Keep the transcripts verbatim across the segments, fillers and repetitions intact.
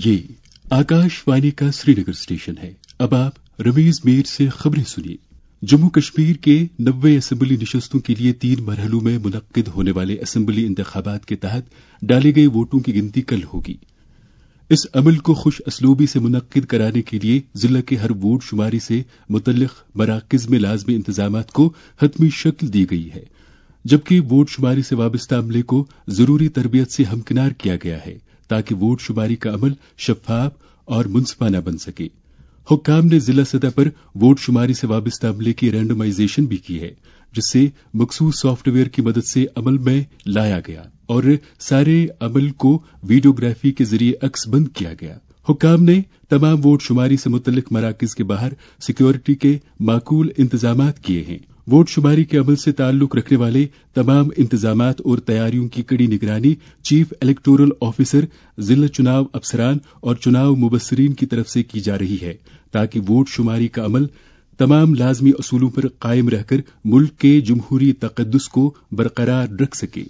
یہ آکاش وانی کا سری نگر اسٹیشن ہے۔ اب آپ رمیز میر سے خبریں سنیے۔ جموں کشمیر کے نوے اسمبلی نشستوں کے لیے تین مرحلوں میں منعقد ہونے والے اسمبلی انتخابات کے تحت ڈالے گئے ووٹوں کی گنتی کل ہوگی۔ اس عمل کو خوش اسلوبی سے منعقد کرانے کے لیے ضلع کے ہر ووٹ شماری سے متعلق مراکز میں لازمی انتظامات کو حتمی شکل دی گئی ہے، جبکہ ووٹ شماری سے وابستہ عملے کو ضروری تربیت سے ہمکنار کیا گیا ہے تاکہ ووٹ شماری کا عمل شفاف اور منصفانہ بن سکے۔ حکام نے ضلع سطح پر ووٹ شماری سے وابستہ عملے کی رینڈمائزیشن بھی کی ہے، جس سے مخصوص سافٹ ویئر کی مدد سے عمل میں لایا گیا اور سارے عمل کو ویڈیوگرافی کے ذریعے عکس بند کیا گیا۔ حکام نے تمام ووٹ شماری سے متعلق مراکز کے باہر سیکیورٹی کے معقول انتظامات کیے ہیں۔ ووٹ شماری کے عمل سے تعلق رکھنے والے تمام انتظامات اور تیاریوں کی کڑی نگرانی چیف الیکٹورل آفیسر، ضلع چناؤ افسران اور چناؤ مبصرین کی طرف سے کی جا رہی ہے تاکہ ووٹ شماری کا عمل تمام لازمی اصولوں پر قائم رہ کر ملک کے جمہوری تقدس کو برقرار رکھ سکے۔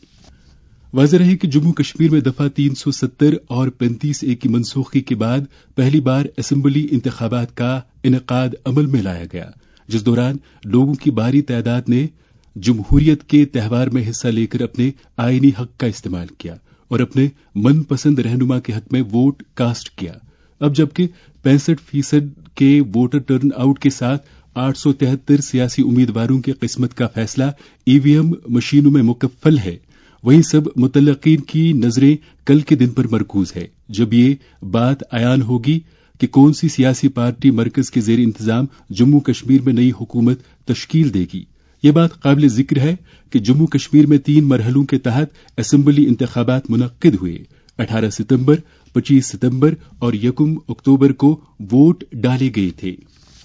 واضح رہے کہ جموں کشمیر میں دفعہ تین سو ستر اور پینتیس اے کی منسوخی کے بعد پہلی بار اسمبلی انتخابات کا انعقاد عمل میں لایا گیا، جس دوران لوگوں کی بھاری تعداد نے جمہوریت کے تہوار میں حصہ لے کر اپنے آئینی حق کا استعمال کیا اور اپنے من پسند رہنما کے حق میں ووٹ کاسٹ کیا۔ اب جبکہ پینسٹھ فیصد کے ووٹر ٹرن آؤٹ کے ساتھ آٹھ سو تہتر سیاسی امیدواروں کی قسمت کا فیصلہ ای وی ایم مشینوں میں مکفل ہے، وہیں سب متعلقین کی نظریں کل کے دن پر مرکوز ہے جب یہ بات عیان ہوگی کہ کون سی سیاسی پارٹی مرکز کے زیر انتظام جموں کشمیر میں نئی حکومت تشکیل دے گی۔ یہ بات قابل ذکر ہے کہ جموں کشمیر میں تین مرحلوں کے تحت اسمبلی انتخابات منعقد ہوئے۔ اٹھارہ ستمبر، پچیس ستمبر اور یکم اکتوبر کو ووٹ ڈالے گئے تھے۔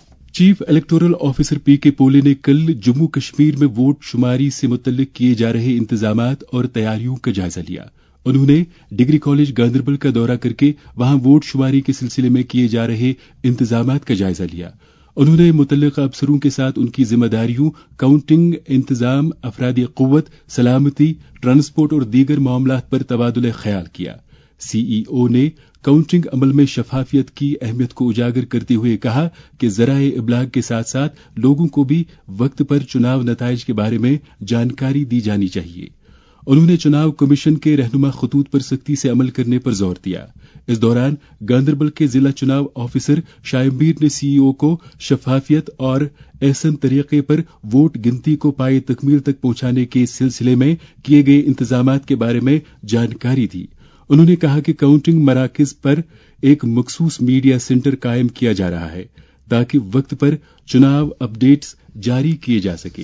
چیف الیکٹورل آفیسر پی کے پولے نے کل جموں کشمیر میں ووٹ شماری سے متعلق کیے جا رہے انتظامات اور تیاریوں کا جائزہ لیا۔ انہوں نے ڈگری کالج گاندربل کا دورہ کر کے وہاں ووٹ شماری کے سلسلے میں کیے جا رہے انتظامات کا جائزہ لیا۔ انہوں نے متعلقہ افسروں کے ساتھ ان کی ذمہ داریوں، کاؤنٹنگ، انتظام، افرادی قوت، سلامتی، ٹرانسپورٹ اور دیگر معاملات پر تبادلہ خیال کیا۔ سی ای او نے کاؤنٹنگ عمل میں شفافیت کی اہمیت کو اجاگر کرتے ہوئے کہا کہ ذرائع ابلاغ کے ساتھ ساتھ لوگوں کو بھی وقت پر چناو نتائج کے بارے میں جانکاری دی جانی چاہیے۔ انہوں نے چناو کمیشن کے رہنما خطوط پر سختی سے عمل کرنے پر زور دیا۔ اس دوران گاندربل کے ضلع چناو آفیسر شائمبیر نے سی ای او کو شفافیت اور احسن طریقے پر ووٹ گنتی کو پائے تکمیل تک پہنچانے کے سلسلے میں کیے گئے انتظامات کے بارے میں جانکاری دی۔ انہوں نے کہا کہ کاؤنٹنگ مراکز پر ایک مخصوص میڈیا سینٹر قائم کیا جا رہا ہے تاکہ وقت پر چناو اپ ڈیٹس جاری کیے جا سکیں۔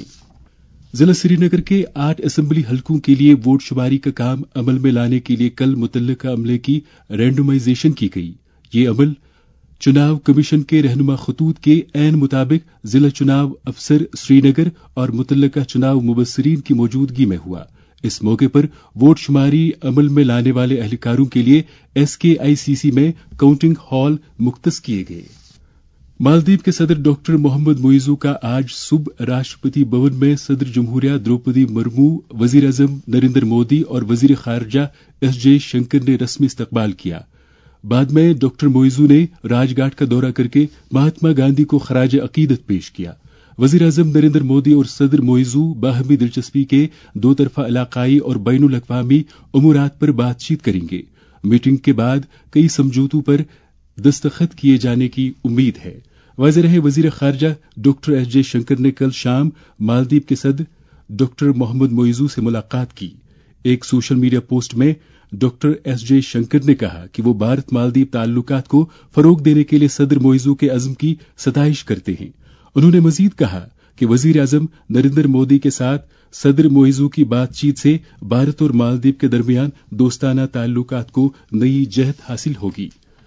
ضلع سری نگر کے آٹھ اسمبلی حلقوں کے لیے ووٹ شماری کا کام عمل میں لانے کے لیے کل متعلقہ عملے کی رینڈمائزیشن کی گئی۔ یہ عمل چناو کمیشن کے رہنما خطوط کے عین مطابق ضلع چناو افسر سری نگر اور متعلقہ چناو مبصرین کی موجودگی میں ہوا۔ اس موقع پر ووٹ شماری عمل میں لانے والے اہلکاروں کے لیے ایس کے آئی سی سی میں کاؤنٹنگ ہال مختص کیے گئے۔ مالدیپ کے صدر ڈاکٹر محمد معیزو کا آج صبح راشٹرپتی بھون میں صدر جمہوریہ دروپدی مرمو، وزیر اعظم نریندر مودی اور وزیر خارجہ ایس جے شنکر نے رسمی استقبال کیا۔ بعد میں ڈاکٹر معیزو نے راج گھاٹ کا دورہ کر کے مہاتما گاندھی کو خراج عقیدت پیش کیا۔ وزیر اعظم نریندر مودی اور صدر معیزو باہمی دلچسپی کے دو طرفہ علاقائی اور بین الاقوامی امورات پر بات چیت کریں گے۔ میٹنگ کے بعد کئی سمجھوتوں پر دستخط کیے جانے کی امید ہے۔ واضح رہے وزیر خارجہ ڈاکٹر ایس جے شنکر نے کل شام مالدیپ کے صدر ڈاکٹر محمد معیزو سے ملاقات کی۔ ایک سوشل میڈیا پوسٹ میں ڈاکٹر ایس جے شنکر نے کہا کہ وہ بھارت مالدیپ تعلقات کو فروغ دینے کے لیے صدر معیزو کے عزم کی ستائش کرتے ہیں۔ انہوں نے مزید کہا کہ وزیر اعظم نریندر مودی کے ساتھ صدر معیزو کی بات چیت سے بھارت اور مالدیپ کے درمیان دوستانہ تعلقات کو نئی جہت حاصل ہوگی۔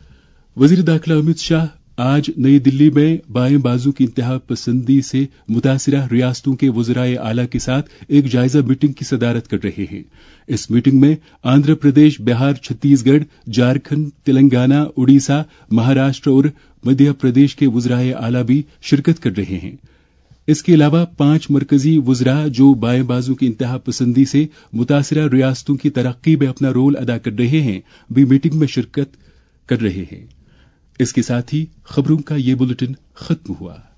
وزیر داخلہ امت شاہ آج نئی دلی میں بائیں بازو کی انتہا پسندی سے متاثرہ ریاستوں کے وزرائے اعلیٰ کے ساتھ ایک جائزہ میٹنگ کی صدارت کر رہے ہیں۔ اس میٹنگ میں آندھرا پردیش، بہار، چھتیس گڑھ، جھارکھنڈ، تلنگانہ، اڑیسہ، مہاراشٹر اور مدھیہ پردیش کے وزرائے اعلیٰ بھی شرکت کر رہے ہیں۔ اس کے علاوہ پانچ مرکزی وزراء جو بائیں بازو کی انتہا پسندی سے متاثرہ ریاستوں کی ترقی میں اپنا رول ادا کر رہے ہیں بھی میٹنگ میں شرکت کر رہے ہیں۔ اس کے ساتھ ہی خبروں کا یہ بلیٹن ختم ہوا۔